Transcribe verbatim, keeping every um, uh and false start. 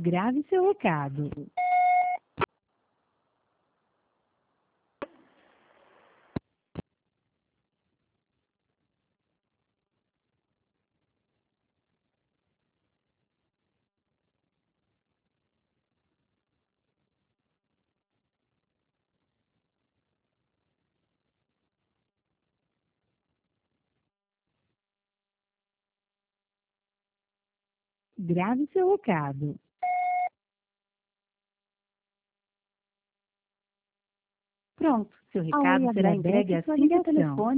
Grave seu recado. Grave seu recado. Pronto, seu recado será entregue assim que o telefone